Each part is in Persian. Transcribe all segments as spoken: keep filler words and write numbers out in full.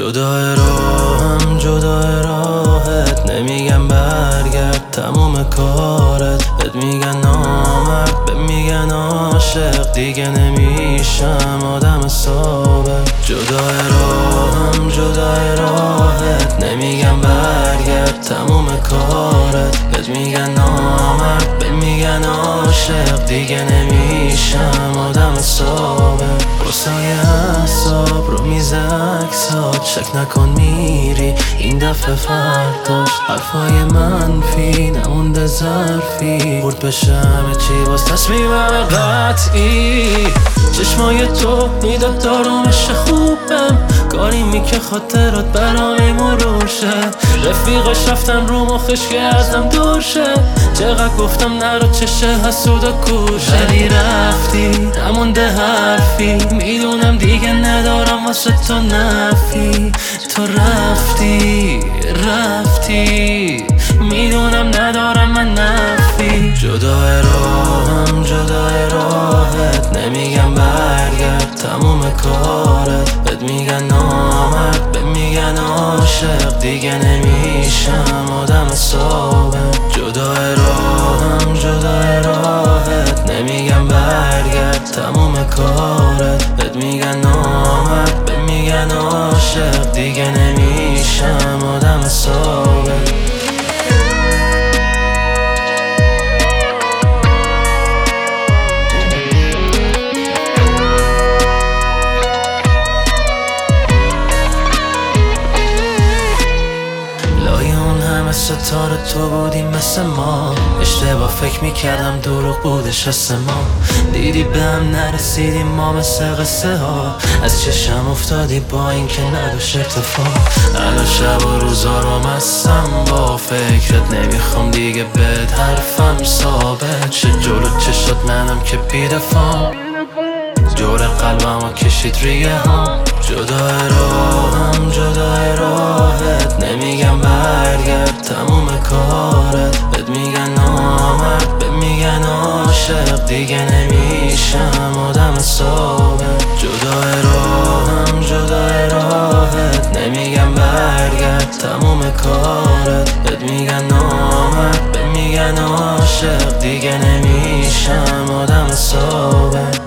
جدای راهم جدای راهت، نمیگن برگرد تموم کارت، بهت میگن نامرد به میگن عاشق، دیگه نمیشم آدم ثابت. جدای راهم جدای راهت، نمیگن برگرد تموم کارت، بهت میگن نامرد به میگن عاشق، دیگه نمیشم آدم ثابت. قصای حساب رو میز اکسات، شک نکن میری این دفعه فرداش، حرفای منفی نمونده ظرفی، برد بشه همه چی باز تصمیمم قطعی. چشمای تو میداد دارومش خوبم، کاری می که خاطرات برای مرور شه، رفیقاش رفتن رو مخش که ازم دور شه، چقدر گفتم نرو چشه حسود و کوشه، ولی رفتی نمونده حرفی، میدونم دیگه ندارم واسه تو نفی، تو رفتی رفتی میدونم ندارم من نفی. جدای راهم جدای راهت، نمیگن برگرد تموم کارت، بهت میگن نامرد به میگن عاشق، دیگه نمیشم آدم ثابت. جدای راهم جدای راهت، نمیگن برگرد تموم کارت، بهت میگن نامرد به میگن عاشق، دیگه نمیشم آدم ثابت. ستاره تو بودی مثل ما، اشتباه فکر میکردم دروغ بودش حس ما، دیدی به هم نرسیدیم ما مثل قصه ها، از چشم افتادی با این که نداشت اتفاق. الان شب و روزا رو مستم با فکرت، نمیخوام دیگه بهت حرفم ثابت شه، جلو چشات منم که بیدفام، جور قلبم ها کشید ریگه ها. جدای راهم جدای راهت، نمیگن برگرد تموم کارت، بهت میگن نامرد به میگن عاشق، دیگه نمیشم آدم ثابت. جدای راهم جدای راهت، نمیگن برگرد تموم کارت، بهت میگن نامرد به میگن عاشق، دیگه نمیشم آدم ثابت.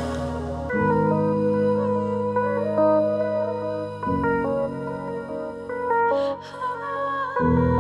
Thank you.